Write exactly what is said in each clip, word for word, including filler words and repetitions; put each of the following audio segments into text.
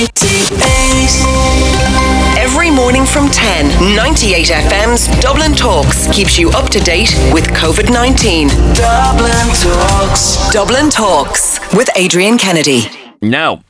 eighty-eight. Every morning from ten, ninety-eight F M's Dublin Talks keeps you up to date with COVID nineteen. Dublin Talks. Dublin Talks with Adrian Kennedy. Now,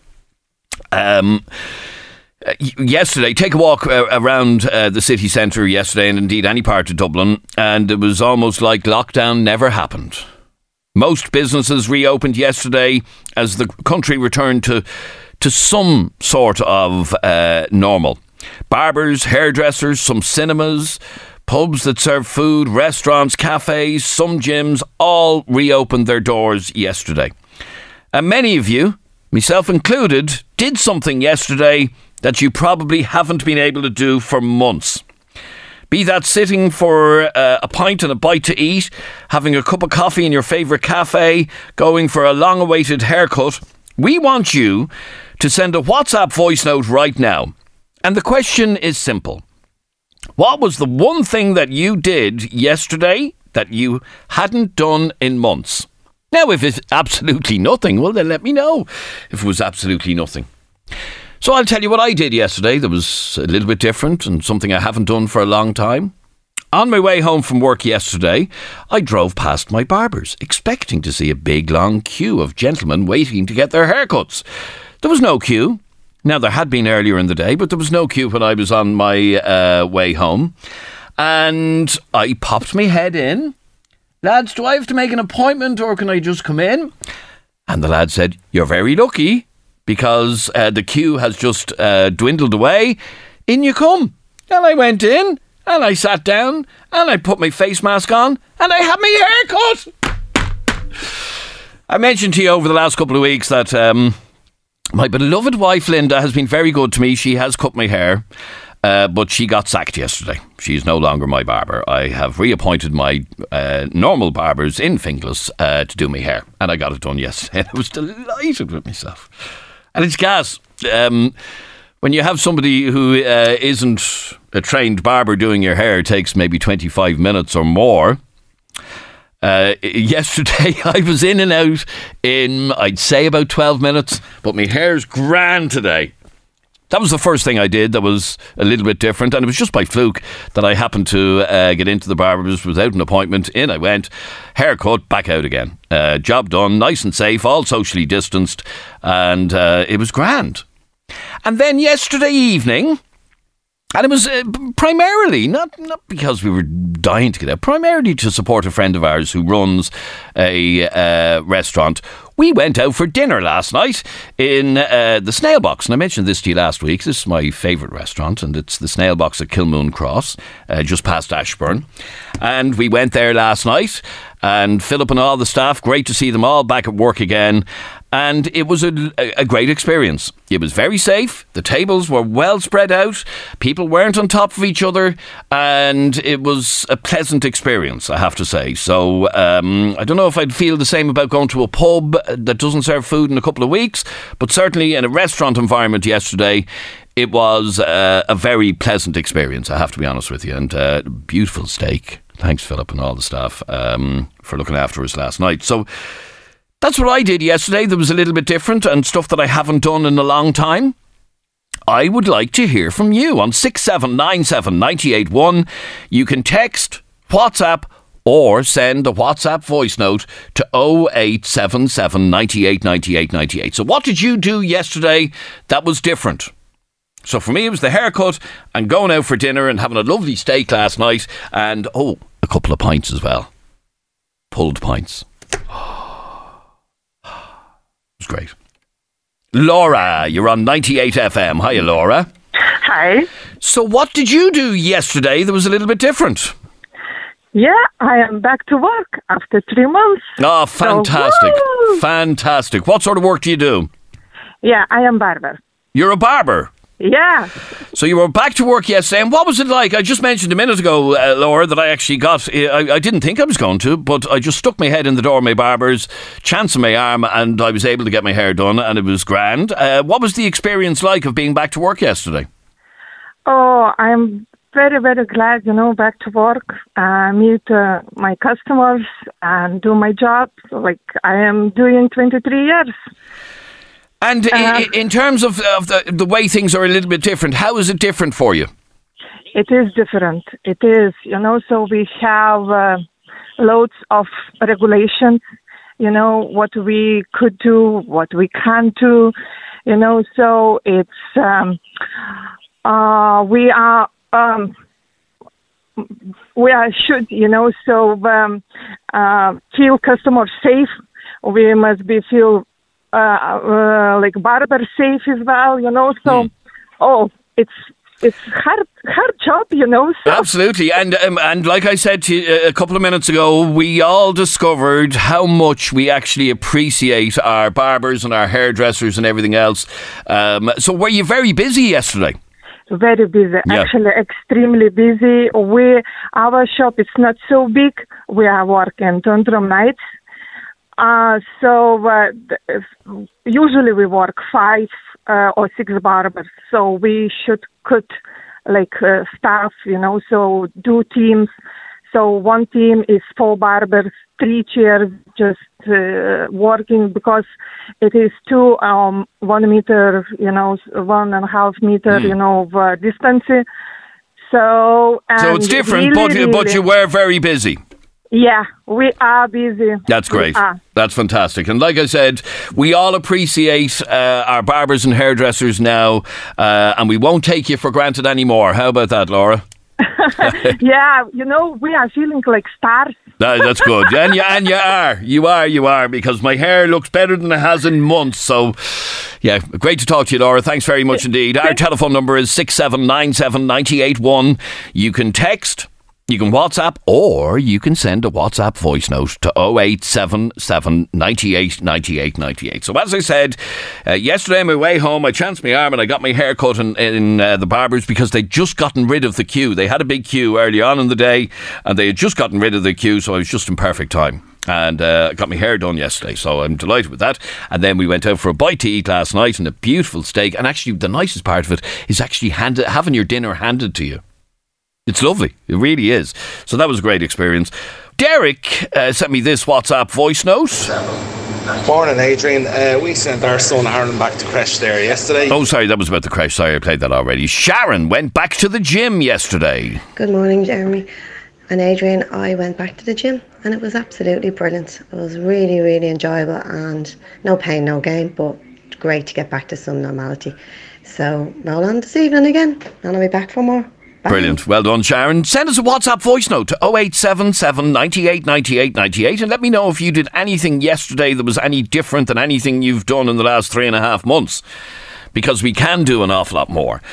um... Uh, yesterday, take a walk uh, around uh, the city centre yesterday, and indeed any part of Dublin, and it was almost like lockdown never happened. Most businesses reopened yesterday as the country returned to to some sort of uh, normal. Barbers, hairdressers, some cinemas, pubs that serve food, restaurants, cafes, some gyms, all reopened their doors yesterday. And many of you, myself included, did something yesterday that you probably haven't been able to do for months. Be that sitting for uh, a pint and a bite to eat, having a cup of coffee in your favourite cafe, going for a long-awaited haircut. We want you to send a WhatsApp voice note right now. And the question is simple. What was the one thing that you did yesterday that you hadn't done in months? Now, if it's absolutely nothing, well, then let me know if it was absolutely nothing. So I'll tell you what I did yesterday that was a little bit different and something I haven't done for a long time. On my way home from work yesterday, I drove past my barber's, expecting to see a big long queue of gentlemen waiting to get their haircuts. There was no queue. Now, there had been earlier in the day, but there was no queue when I was on my uh, way home. And I popped my head in. Lads, do I have to make an appointment or can I just come in? And the lad said, "You're very lucky, because uh, the queue has just uh, dwindled away. In you come." And I went in, and I sat down, and I put my face mask on, and I had my haircut. I mentioned to you over the last couple of weeks that um, my beloved wife Linda has been very good to me. She has cut my hair, uh, but she got sacked yesterday. She's no longer my barber. I have reappointed my uh, normal barbers in Finglas uh, to do my hair, and I got it done yesterday. I was delighted with myself. And it's gas. Um, when you have somebody who uh, isn't a trained barber doing your hair, it takes maybe twenty-five minutes or more. Uh, yesterday, I was in and out in, I'd say, about twelve minutes, but my hair's grand today. That was the first thing I did that was a little bit different, and it was just by fluke that I happened to uh, get into the barber's without an appointment. In I went, haircut, back out again. Uh, job done, nice and safe, all socially distanced, and uh, it was grand. And then yesterday evening, and it was uh, primarily, not, not because we were dying to get out, primarily to support a friend of ours who runs a uh, restaurant. We went out for dinner last night in uh, the Snail Box. And I mentioned this to you last week. This is my favourite restaurant, and it's the Snail Box at Kilmoon Cross, uh, just past Ashburn. And we went there last night, and Philip and all the staff, great to see them all back at work again. And it was a, a great experience. It was very safe. The tables were well spread out. People weren't on top of each other. And it was a pleasant experience, I have to say. So um, I don't know if I'd feel the same about going to a pub that doesn't serve food in a couple of weeks. But certainly in a restaurant environment yesterday, it was uh, a very pleasant experience, I have to be honest with you. And uh, beautiful steak. Thanks, Philip, and all the staff um, for looking after us last night. So that's what I did yesterday. That was a little bit different and stuff that I haven't done in a long time. I would like to hear from you on six seven nine seven nine eight one. You can text, WhatsApp, or send a WhatsApp voice note to oh eight seven seven nine eight nine eight nine eight. So what did you do yesterday that was different? So for me, it was the haircut and going out for dinner and having a lovely steak last night. And, oh, a couple of pints as well. Pulled pints. It was great. Laura, you're on ninety-eight F M. Hiya, Laura. Hi. So what did you do yesterday that was a little bit different? Yeah, I am back to work after three months. Oh, fantastic. So, fantastic. What sort of work do you do? Yeah, I am barber. You're a barber? Yeah. So you were back to work yesterday, and what was it like? I just mentioned a minute ago, uh, Laura, that I actually got, I, I didn't think I was going to, but I just stuck my head in the door of my barber's, chance of my arm, and I was able to get my hair done, and it was grand. Uh, what was the experience like of being back to work yesterday? Oh, I'm very, very glad, you know, back to work, uh, meet uh, my customers and do my job like I am doing twenty-three years. And Uh, i- in terms of, of the, the way things are a little bit different, how is it different for you? It is different. It is, you know, so we have uh, loads of regulations, you know, what we could do, what we can't do, you know, so it's, um, uh, we are, um, we are should, you know, so um, uh, feel customers safe. We must be feel uh, uh, like barber safe as well, you know, so, mm. oh, it's, It's hard, hard job, you know. So. Absolutely, and um, and like I said to you a couple of minutes ago, we all discovered how much we actually appreciate our barbers and our hairdressers and everything else. Um, so, were you very busy yesterday? Very busy, yeah. actually, extremely busy. We our shop is not so big. We are working Tundrum nights, uh, so uh, usually we work five. Uh, or six barbers, so we should cut like uh, staff, you know, so do teams. So one team is four barbers, three chairs, just uh, working because it is two um one meter, you know, one and a half meter, mm. you know, of, uh, distance. So and so it's different, really, but really, but you were very busy. Yeah, we are busy. That's great. That's fantastic. And like I said, we all appreciate uh, our barbers and hairdressers now, uh, and we won't take you for granted anymore. How about that, Laura? Yeah, you know, we are feeling like stars. That, that's good. And you, and you are. You are, you are, because my hair looks better than it has in months. So, yeah, great to talk to you, Laura. Thanks very much indeed. Our telephone number is six seven nine seven nine eight one. You can text, you can WhatsApp, or you can send a WhatsApp voice note to oh eight seven seven, nine eight, nine eight, nine eight. So as I said, uh, yesterday on my way home, I chanced my arm and I got my hair cut in, in uh, the barbers because they'd just gotten rid of the queue. They had a big queue early on in the day and they had just gotten rid of the queue, so I was just in perfect time. And uh, got my hair done yesterday, so I'm delighted with that. And then we went out for a bite to eat last night and a beautiful steak. And actually the nicest part of it is actually handed, having your dinner handed to you. It's lovely. It really is. So that was a great experience. Derek uh, sent me this WhatsApp voice note. Morning, Adrian. Uh, we sent our son Aaron back to creche there yesterday. Oh, sorry, that was about the creche. Sorry, I played that already. Sharon went back to the gym yesterday. Good morning, Jeremy. And Adrian, I went back to the gym and it was absolutely brilliant. It was really, really enjoyable and no pain, no gain, but great to get back to some normality. So, roll on this evening again and I'll be back for more. Bye. Brilliant. Well done, Sharon. Send us a WhatsApp voice note to oh eight seven seven, nine eight, nine eight, nine eight and let me know if you did anything yesterday that was any different than anything you've done in the last three and a half months. Because we can do an awful lot more.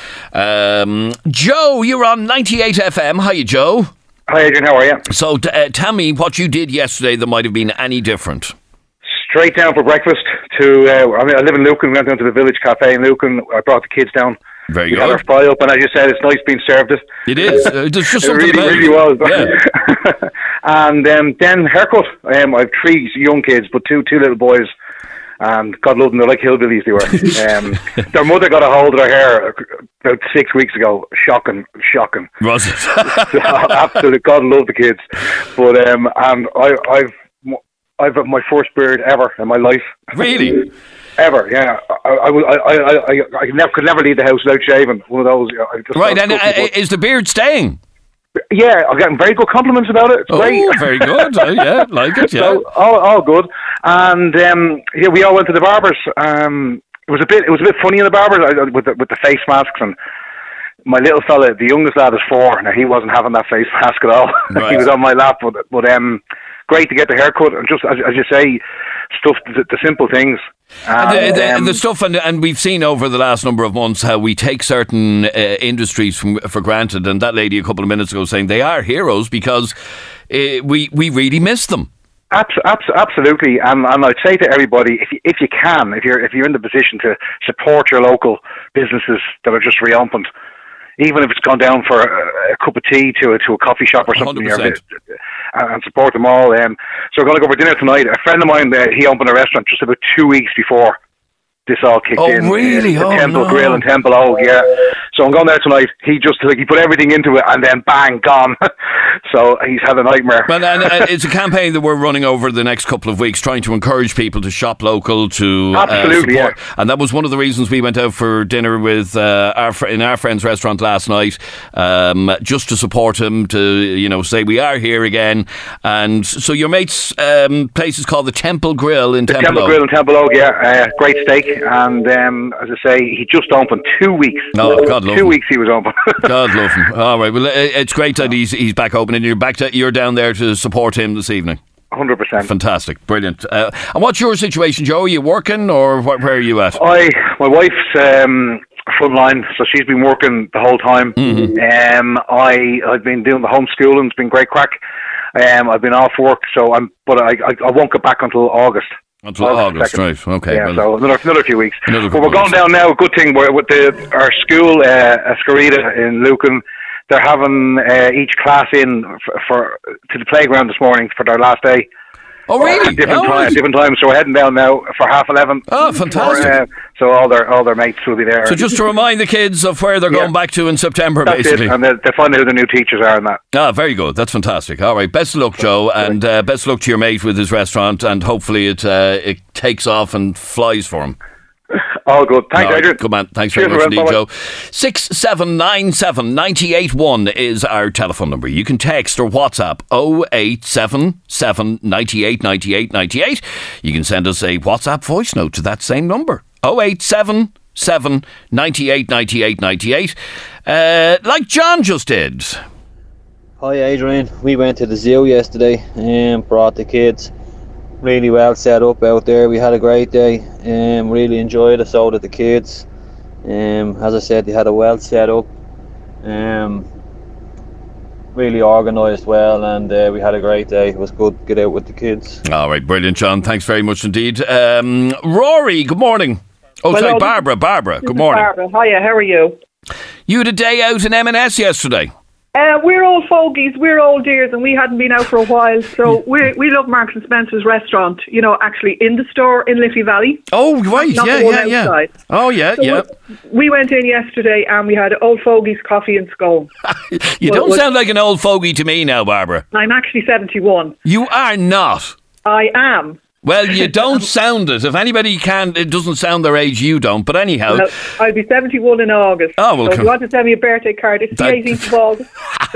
Um, Joe, you're on ninety-eight F M. Hiya, Joe. Hi, Adrian. How are you? So uh, tell me what you did yesterday that might have been any different. Straight down for breakfast to, uh, I mean, I live in Lucan. We went down to the Village Cafe in Lucan. I brought the kids down. Very we good. had our fry up, and as you said, it's nice being served it. It is. Uh, there's just it something really, about really it. was. Yeah. And um, then haircut. Um, I have three young kids, but two two little boys. And God love them, they're like hillbillies, they were. Um, their mother got a hold of their hair about six weeks ago. Shocking, shocking. Was it? So, absolutely, God love the kids. But um, and I, I've I've had my first beard ever in my life. Really? Ever, yeah. I, I, I, I, I, I never, could never leave the house without shaving. One of those. I just right, and uh, is the beard staying? Yeah, I'm getting very good compliments about it. It's oh, great. Very good. Oh, yeah, like it, yeah. So, all, all good. And um, yeah, we all went to the barbers. Um, it was a bit, it was a bit funny in the barbers I, with the, with the face masks. And my little fella, the youngest lad, is four. Now he wasn't having that face mask at all. Right. He was on my lap, but but um, great to get the haircut and just as, as you say, stuff the, the simple things. And, the, the, um, the stuff, and, and we've seen over the last number of months how we take certain uh, industries from, for granted. And that lady a couple of minutes ago saying they are heroes because uh, we we really miss them. Abs- abs- absolutely, and, and I'd say to everybody, if you, if you can, if you're if you're in the position to support your local businesses that are just reopened, even if it's gone down for a, a cup of tea to a, to a coffee shop or something, you know, and support them all. Um, so we're going to go for dinner tonight. A friend of mine, uh, he opened a restaurant just about two weeks before this all kicked oh, in. Oh, really? The oh, Temple no. Grill in Temple Oak, yeah. So I'm going there tonight. He just like he put everything into it, and then bang, gone. So he's had a nightmare. Well, and uh, it's a campaign that we're running over the next couple of weeks, trying to encourage people to shop local, to absolutely, uh, support. Yeah. And that was one of the reasons we went out for dinner with uh, our fr- in our friend's restaurant last night, um, just to support him, to you know say we are here again. And so your mate's um, place is called the Temple Grill in the Temple Temple Oak. Grill in Temple Oak, yeah, uh, great steak. And um, as I say, he just opened two weeks. Oh, God love two him. weeks he was open. God love him. All right, well, it's great that he's he's back open, and you're back to, you're down there to support him this evening. one hundred percent. Fantastic, brilliant. Uh, and what's your situation, Joe? Are you working, or wh- where are you at? I, my wife's um, frontline, so she's been working the whole time. Mm-hmm. Um, I, I've been doing the homeschooling. It's been great crack. Um, I've been off work, so I'm, but I, I, I won't get back until August. Until August, August right? Okay. Yeah, well, so another another few weeks. Another but we're going weeks. down now. A good thing we're, with the our school, uh, Escarita in Lucan. They're having uh, each class in for, for to the playground this morning for their last day. Oh, really? At different, oh, time, right. different times. So we're heading down now for half eleven. Oh, fantastic! For, uh, so all their all their mates will be there. So just to remind the kids of where they're Yeah. going back to in September, That's basically. it. And they'll, they'll find out who the new teachers are and that. Ah, very good. That's fantastic. All right, best of luck, Joe, and uh, best of luck to your mate with his restaurant, and hopefully it uh, it takes off and flies for him. All good. Thanks, All right, Adrian. good man. Thanks Cheers, very much everyone. indeed, Bye-bye. Joe. six seven nine seven, nine eight one is our telephone number. You can text or WhatsApp oh eight seven seven, nine eight, nine eight, nine eight. You can send us a WhatsApp voice note to that same number. oh eight seven seven, nine eight, nine eight, nine eight. Uh, like John just did. Hi Adrian, we went to the zoo yesterday and brought the kids. Really well set up out there. We had a great day and really enjoyed it. So did the kids. Um, as I said, they had a well set up, um, really organised well, and uh, we had a great day. It was good to get out with the kids. All right, brilliant, John. Thanks very much indeed. Um, Rory, good morning. Oh, Hello. sorry, Barbara. Barbara, good morning. Barbara, hiya, how are you? You had a day out in M and S yesterday. Uh, we're old fogies, we're old dears, and we hadn't been out for a while, so we we love Marks and Spencer's restaurant, you know, actually in the store in Liffey Valley. Oh, right, Not yeah, the one yeah, yeah. outside. Oh, yeah, So yeah. We, we went in yesterday and we had old fogies, coffee and scone. You Well, don't well- sound like an old fogey to me now, Barbara. I'm actually seventy-one. You are not. I am. Well, you don't sound it. If anybody can, it doesn't sound their age, you don't. But anyhow, Well, I'll be seventy-one in August. Oh, well, so if come- you want to send me a birthday card, it's That- the eighteenth of August.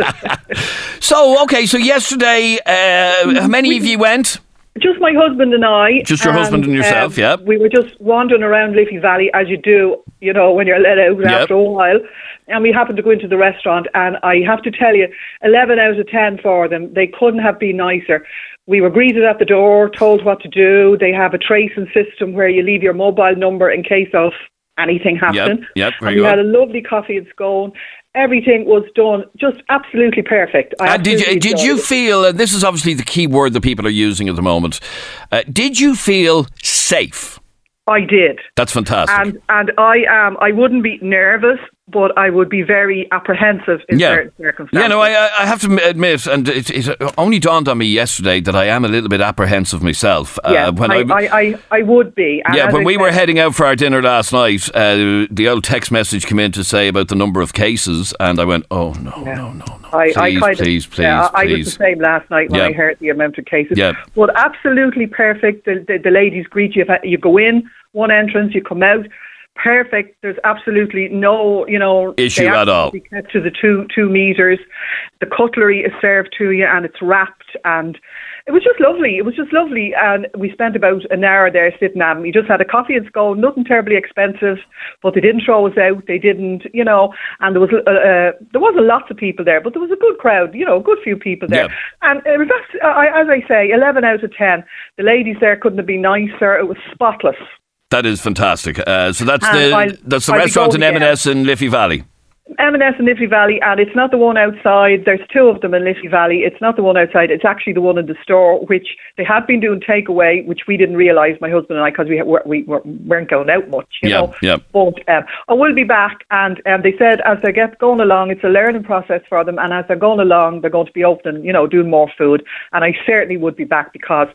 so, okay, so yesterday, uh, how many of you went? Just my husband and I. Just your husband and yourself, um, yeah. We were just wandering around Liffey Valley, as you do, you know, when you're let out Yep. after a while. And we happened to go into the restaurant, and I have to tell you, eleven out of ten for them. They couldn't have been nicer. We were greeted at the door, told what to do. They have a tracing system where you leave your mobile number in case of anything happening. yep, very and we good. had a lovely coffee and scone. Everything was done just absolutely perfect. I And did you, absolutely did enjoyed you it. feel, and this is obviously the key word that people are using at the moment, uh, did you feel safe? I did. That's fantastic. And and I am. I wouldn't be nervous, but I would be very apprehensive in Yeah. certain circumstances. Yeah, no, I, I I have to admit, and it, it only dawned on me yesterday that I am a little bit apprehensive myself. yeah, Uh, when I, I, I, I would be. And yeah, as when I we said- were heading out for our dinner last night, uh, the old text message came in to say about the number of cases, and I went, "Oh no, Yeah. no, no, no! I, please, I kind please, of, please, yeah, I please." was the same last night when Yeah. I heard the amount of cases. Yeah. But absolutely perfect. The, the, the ladies greet you. You go in, one entrance, you come out. Perfect. There's absolutely no, you know, Issue they at all. absolutely kept to the two two meters. The cutlery is served to you, and it's wrapped, and it was just lovely. It was just lovely, and we spent about an hour there sitting at 'em. We just had a coffee and scone, nothing terribly expensive, but they didn't throw us out. They didn't, you know, and there was uh, uh, there wasn't lots of people there, but there was a good crowd, you know, a good few people there. Yeah. And it was, uh, I- as I say, eleven out of ten. The ladies there couldn't have been nicer. It was spotless. That is fantastic. Uh, so that's And the I'll- that's the I'll be restaurant in going M and S in Liffey Valley. M and S in Liffey Valley, and it's not the one outside. There's two of them in Liffey Valley. It's not the one outside. It's actually the one in the store, which they had been doing takeaway, which we didn't realise, my husband and I, because we, we weren't going out much, you Yeah, know. yeah. But um, I will be back, and um, they said as they get going along, it's a learning process for them, and as they're going along, they're going to be opening, you know, doing more food, and I certainly would be back because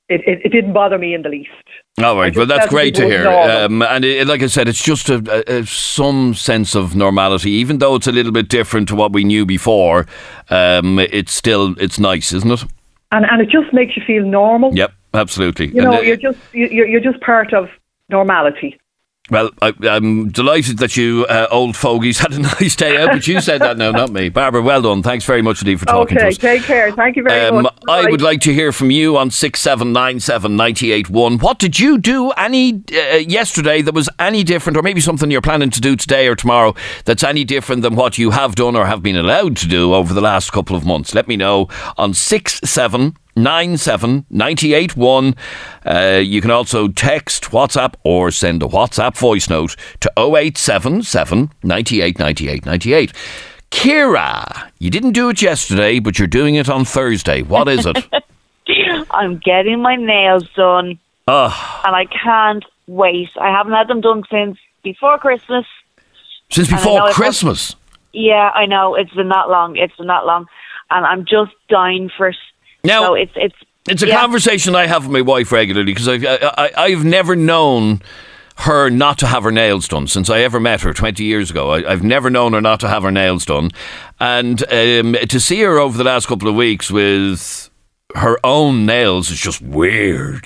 it, it, it didn't bother me in the least. All right, well, that's great to hear. Um, and it, like I said, it's just a, a, a, some sense of normality, even though it's a little bit different to what we knew before. Um, it's still it's nice, isn't it? And and it just makes you feel normal. Yep, absolutely. You know, and, uh, you're just you're you're just part of normality. Well, I, I'm delighted that you uh, old fogies had a nice day out, but you said that now, not me. Barbara, well done. Thanks very much indeed for talking okay, to us. Okay, take care. Thank you very um, much. I would like to hear from you on six seven nine seven nine eight one. What did you do any uh, yesterday that was any different, or maybe something you're planning to do today or tomorrow that's any different than what you have done or have been allowed to do over the last couple of months? Let me know on six seven nine seven nine eight one. Uh, you can also text, WhatsApp, or send a WhatsApp voice note to oh eight seven seven nine eight nine eight nine eight. Kira, you didn't do it yesterday, but you're doing it on Thursday. What is it? I'm getting my nails done, oh. and I can't wait. I haven't had them done since before Christmas. Since before Christmas? Yeah, I know. It's been that long. It's been that long. And I'm just dying for it. Now, so it's it's it's a yeah. conversation I have with my wife regularly, because I, I, I've never known her not to have her nails done since I ever met her twenty years ago. I, I've never known her not to have her nails done. And um, to see her over the last couple of weeks with her own nails is just weird.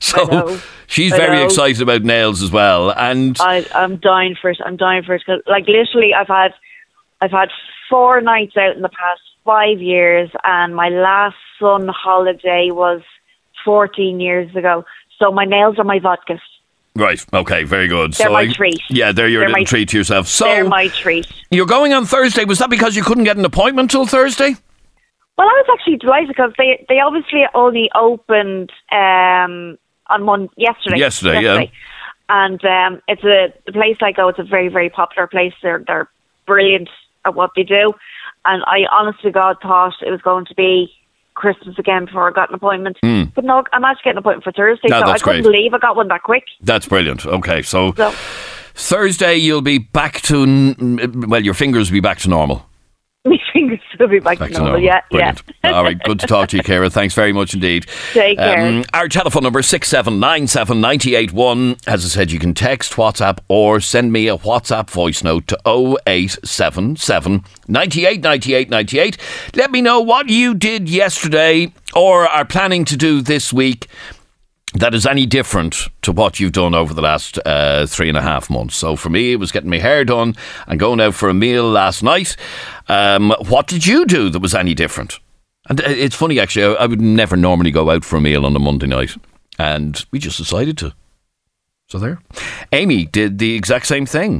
So she's I very know. excited about nails as well. And I, I'm dying for it. I'm dying for it. Cause, like, literally, I've had, I've had four nights out in the past five years, and my last son holiday was fourteen years ago. So my nails are my vodkas. Right, okay, very good. They're so my I, treat. Yeah, they're your They're little my- treat to yourself. So They're my treat. You're going on Thursday. Was that because you couldn't get an appointment till Thursday? Well, I was actually delighted because they, they obviously only opened um, on Monday, yesterday. Yesterday, yeah. And um, it's a the place I go. It's a very, very popular place. They're they're brilliant at what they do. And I honest to God thought it was going to be Christmas again before I got an appointment. Mm. But no, I'm actually getting an appointment for Thursday. No, so I that's couldn't great. believe I got one that quick. That's brilliant. Okay, so, So Thursday you'll be back to, n- well, your fingers will be back to normal. my fingers will be back, Back to to normal. normal. Yeah, Brilliant. yeah. All right, good to talk to you, Ciara. Thanks very much indeed. Take care. Our telephone number is six seven nine seven nine eight one. As I said, you can text, WhatsApp, or send me a WhatsApp voice note to oh eight seven seven nine eight nine eight nine eight. Let me know what you did yesterday or are planning to do this week that is any different to what you've done over the last uh, three and a half months. So for me, it was getting my hair done and going out for a meal last night. Um, what did you do that was any different? And it's funny, actually, I, I would never normally go out for a meal on a Monday night. And we just decided to. So there. Amy did the exact same thing.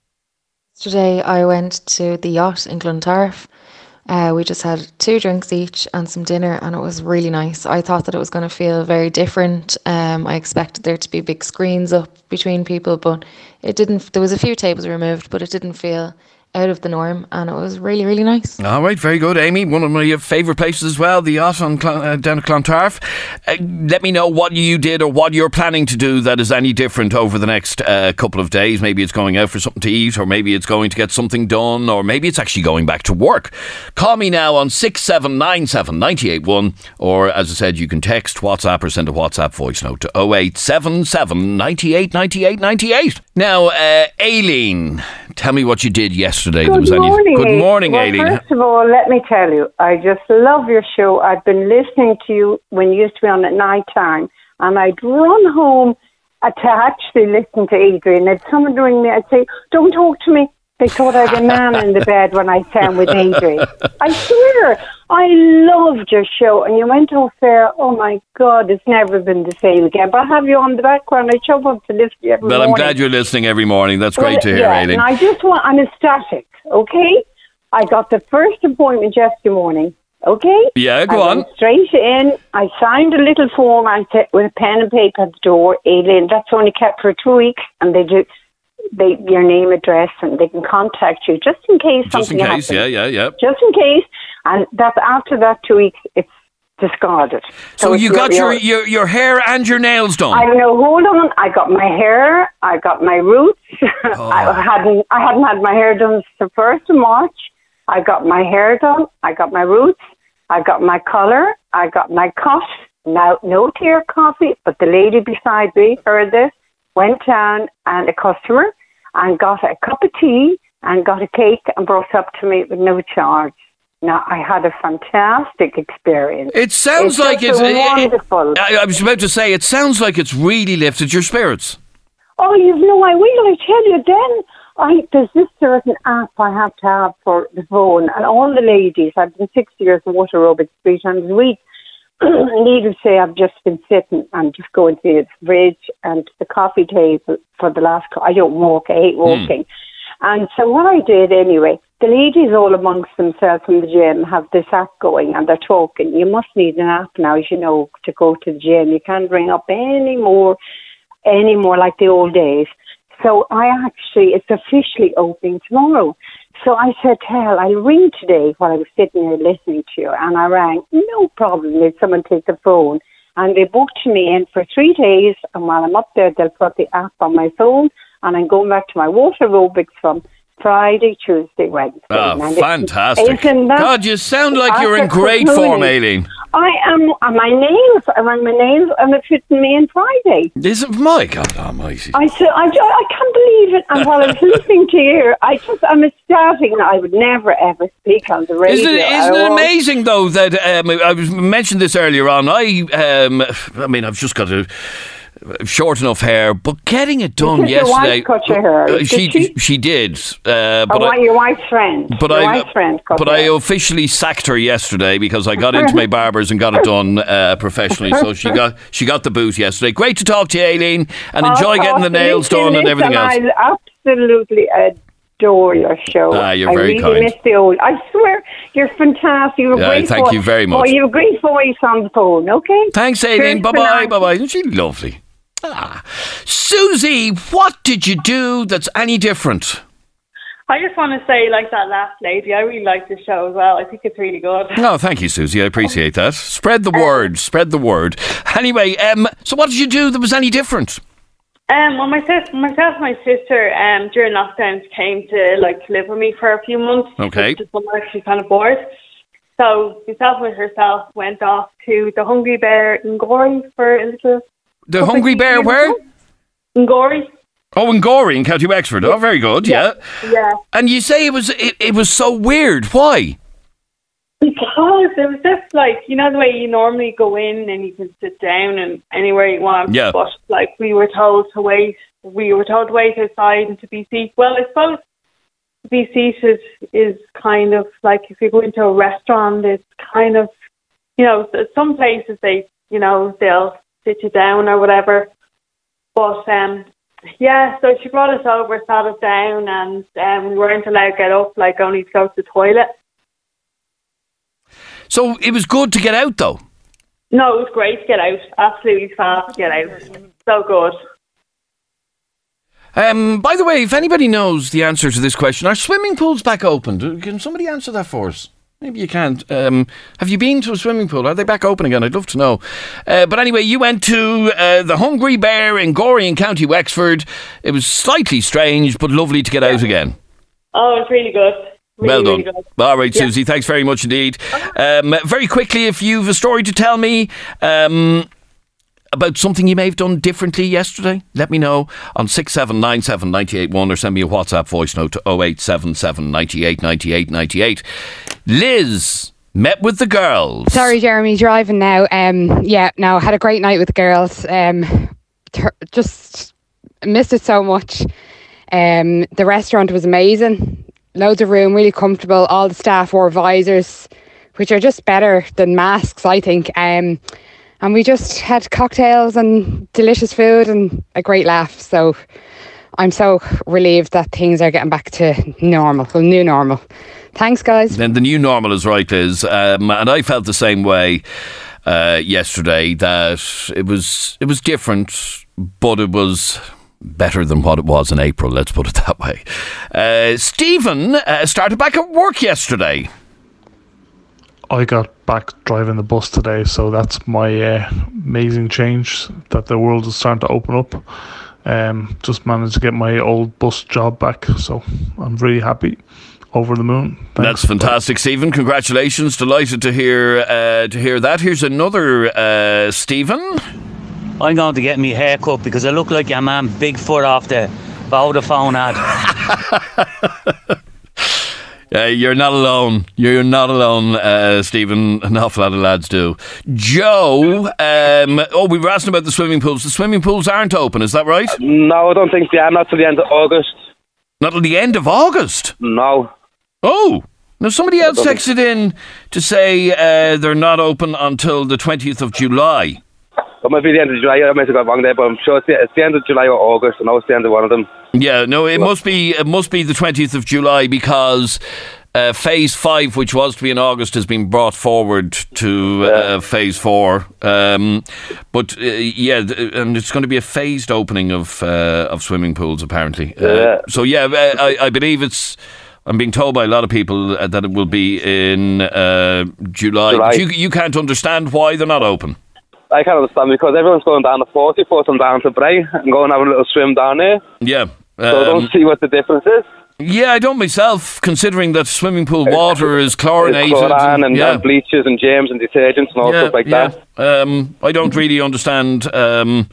Yesterday I went to the yacht in Clontarf. Uh, we just had two drinks each and some dinner, and it was really nice. I thought that it was going to feel very different. Um, I expected there to be big screens up between people, but it didn't. There was a few tables removed, but it didn't feel out of the norm, and it was really, really nice. All right, very good, Amy. One of my favourite places as well, the yacht on Cl- uh, down at Clontarf. Uh, let me know what you did or what you're planning to do that is any different over the next uh, couple of days. Maybe it's going out for something to eat, or maybe it's going to get something done, or maybe it's actually going back to work. Call me now on six seven nine seven nine eight one, or as I said, you can text, WhatsApp, or send a WhatsApp voice note to oh eight seven seven nine eight nine eight nine eight. Now, uh, Aileen, tell me what you did yesterday. Good that was morning. Any- Good morning, well, Aileen. First of all, let me tell you, I just love your show. I've been listening to you when you used to be on at night time, and I'd run home uh, to actually listen to Adrian. If someone ring me, I'd say, "Don't talk to me." They thought I had a man in the bed when I sang with Adrian. I swear, I loved your show, and you went off there. Oh my God, it's never been the same again. But I have you on the background. I jump up to listen to you every Well, morning. I'm glad you're listening every morning. That's great Well, to hear, yeah, Aileen. and I just want, I'm ecstatic, okay? I got the first appointment yesterday morning, okay? Yeah, go I on. went straight in. I signed a little form I said, with a pen and paper at the door. Aileen, that's only kept for two weeks, and they do they your name, address, and they can contact you just in case Just in something case, happens. yeah, yeah, yeah. Just in case, and that's after that two weeks, it's discarded. So it's you got your, your- your, your hair and your nails done? I know. Hold on. I got my hair. I got my roots. Oh. I hadn't. I hadn't had my hair done since the first of March. I got my hair done. I got my roots. I got my color. I got my cut. Now, no tea or coffee, but the lady beside me heard this, went down and a customer and got a cup of tea and got a cake and brought up to me with no charge. Now, I had a fantastic experience. It sounds it's like it's wonderful. It, I, I was about to say, it sounds like it's really lifted your spirits. Oh, you've no idea. I tell you, then I there's this certain app I have to have for the phone, and all the ladies. I've been six years in water aerobics three times a week. Needless to say, I've just been sitting and just going to the fridge and the coffee table for the last. I don't walk. I hate walking. Mm. And so what I did anyway, the ladies all amongst themselves in the gym have this app going and they're talking. You must need an app now, as you know, to go to the gym. You can't ring up any more, any more like the old days. So I actually, it's officially opening tomorrow. So I said, hell, I'll ring today while I was sitting here listening to you. And I rang, no problem, did someone take the phone? And they booked me in for three days. And while I'm up there, they'll put the app on my phone. And I'm going back to my water aerobics from Friday, Tuesday, Wednesday. Oh, and fantastic. God, you sound like you're in great form, Aileen. I am, and my nails, I rang my nails, and they're fitting me in Friday. Is it? My God almighty. I said, I, I can't believe it. And while I was listening to you, I just, I'm ecstatic. I would never, ever speak on the radio. Isn't it, isn't it amazing, though, that, um, I was mentioned this earlier on, I, um, I mean, I've just got to... short enough hair, but getting it done Because yesterday. Your wife cut your hair. Uh, she, she she did. Uh, but oh, I, your wife's friend. But your I, wife's friend cut but her I hair. officially sacked her yesterday because I got into my barbers and got it done uh, professionally. So she got she got the boot yesterday. Great to talk to you, Aileen, and enjoy oh, getting the nails done and everything else. I absolutely adore your show. Ah, you're I very really kind. miss the old. I swear, you're fantastic. You have a Yeah, great thank voice. you very much. Oh, you have a great voice on the phone. Okay. Thanks, Aileen. Bye bye. Bye bye. Isn't she lovely? Ah. Susie, what did you do that's any different? I just want to say, like that last lady, I really like the show as well. I think it's really good. Oh, thank you, Susie. I appreciate that. Spread the word. Spread the word. Anyway, um, so what did you do that was any different? Um, well, my sis- myself and my sister, um, during lockdowns, came to like live with me for a few months. Okay. Just summer, she's kind of bored. So myself and herself went off to the Hungry Bear in Gorey for a little. The Hungry Bear where? In Gorey. Oh, in Gorey in County Wexford. Oh, very good. Yeah. Yeah. And you say it was it, it was so weird. Why? Because it was just like, you know, the way you normally go in and you can sit down and anywhere you want. Yeah. But like we were told to wait. We were told to wait outside and to be seated. Well, I suppose to be seated is kind of like if you go into a restaurant, it's kind of, you know, some places they, you know, they'll sit you down or whatever. But um, yeah, so she brought us over, sat us down, and um, we weren't allowed to get up, like only to go to the toilet. So it was good to get out, though. No, it was great to get out. Absolutely fast to get out. So good. Um, by the way, if anybody knows the answer to this question, are swimming pools back open? Can somebody answer that for us? Maybe you can't. Um, have you been to a swimming pool? Are they back open again? I'd love to know. Uh, but anyway, you went to uh, the Hungry Bear in Gorey in County Wexford. It was slightly strange, but lovely to get out again. Oh, it's really good. Really, well done. Really good. All right, Yeah. Susie, thanks very much indeed. Um, very quickly, if you've a story to tell me um, about something you may have done differently yesterday, let me know on six seven nine seven nine eight one or send me a WhatsApp voice note to oh eight seven seven nine eight nine eight nine eight. Liz met with the girls. Sorry, Jeremy, driving now. Um, yeah, no, had a great night with the girls. Um, ter- just missed it so much. Um, the restaurant was amazing. Loads of room, really comfortable. All the staff wore visors, which are just better than masks, I think. Um, and we just had cocktails and delicious food and a great laugh. So I'm so relieved that things are getting back to normal, well, new normal. Thanks, guys. Then the new normal is right, Liz. Um, and I felt the same way uh, yesterday, that it was it was different, but it was better than what it was in April, let's put it that way. Uh, Stephen uh, started back at work yesterday. I got back driving the bus today, so that's my uh, amazing change, that the world is starting to open up. Um, just managed to get my old bus job back, so I'm really happy. over the moon. Thanks. That's fantastic, Stephen. Congratulations. Delighted to hear uh, to hear that. Here's another uh, Stephen. I'm going to get me hair cut because I look like your man Bigfoot off the Vodafone ad. Uh, you're not alone. You're not alone, uh, Stephen. An awful lot of lads do. Joe, um, oh, we were asking about the swimming pools. The swimming pools aren't open, is that right? No, I don't think they are. Not till the end of August. Not till the end of August? No. Oh. Now, somebody else texted in to say uh, they're not open until the twentieth of July. It might be the end of July. I might have got wrong there, but I'm sure it's the, it's the end of July or August. I know it's the end of one of them. Yeah, no, it must be it must be the twentieth of July because uh, phase five, which was to be in August, has been brought forward to uh, phase four. Um, but uh, yeah, and it's going to be a phased opening of uh, of swimming pools apparently. Uh, yeah. So yeah, I, I believe it's. I'm being told by a lot of people uh, that it will be in uh, July. July. But you you can't understand why they're not open. I can't understand because everyone's going down to forty foot and down to Bray and going and have a little swim down there. Yeah. Um, so I don't see what the difference is. Yeah, I don't myself, considering that swimming pool water is chlorinated. It's chlorine and, and, yeah. and bleaches and germs and detergents and all yeah, stuff like yeah. that. Um, I don't really understand. Um,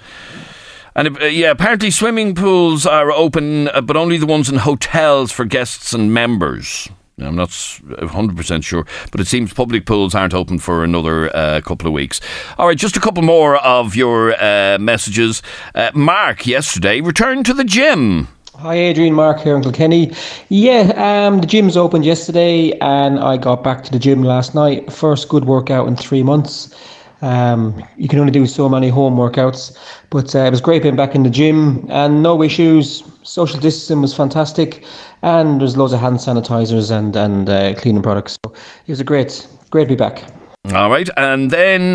and uh, yeah, apparently swimming pools are open, uh, but only the ones in hotels for guests and members. I'm not one hundred percent sure, but it seems public pools aren't open for another uh, couple of weeks. All right, just a couple more of your uh, messages. Uh, Mark, yesterday, returned to the gym. Hi Adrian, Mark here in Kilkenny. Yeah, um, the gym's opened yesterday and I got back to the gym last night. First good workout in three months. Um, you can only do so many home workouts, but uh, it was great being back in the gym and no issues. Social distancing was fantastic and there's loads of hand sanitizers and, and uh, cleaning products. So it was a great, great to be back. All right, and then,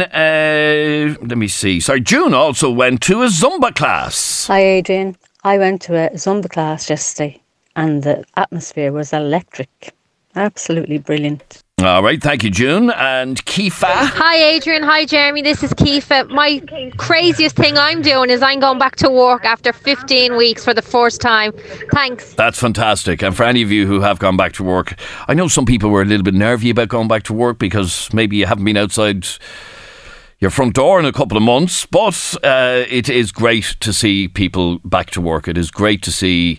uh, let me see. Sorry, June also went to a Zumba class. Hi Adrian, I went to a Zumba class yesterday and the atmosphere was electric. Absolutely brilliant. All right, thank you, June. And Kifa. Hi, Adrian. Hi, Jeremy. This is Kifa. My craziest thing I'm doing is I'm going back to work after fifteen weeks for the first time. Thanks. That's fantastic. And for any of you who have gone back to work, I know some people were a little bit nervy about going back to work because maybe you haven't been outside your front door in a couple of months, but uh, it is great to see people back to work. It is great to see.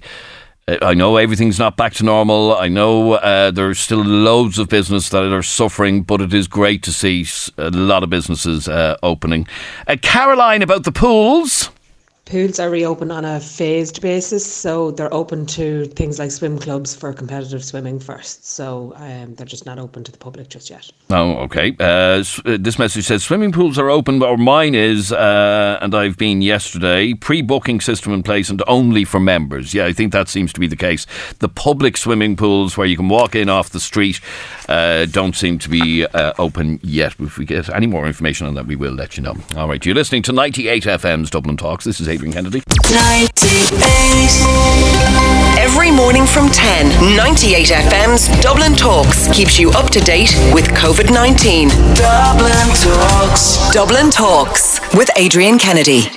I know everything's not back to normal. I know uh, there's still loads of business that are suffering, but it is great to see a lot of businesses uh, opening. Uh, Caroline, about the pools. Pools are reopened on a phased basis, so they're open to things like swim clubs for competitive swimming first. So um, they're just not open to the public just yet. Oh, okay. Uh, this message says swimming pools are open, or mine is, uh, and I've been yesterday. Pre-booking system in place and only for members. Yeah, I think that seems to be the case. The public swimming pools where you can walk in off the street uh, don't seem to be uh, open yet. If we get any more information on that, we will let you know. All right, you're listening to ninety-eight F M's Dublin Talks. This is Adrian Kennedy. ninety-eight Every morning from ten, ninety-eight F M's Dublin Talks keeps you up to date with COVID nineteen. Dublin Talks. Dublin Talks with Adrian Kennedy.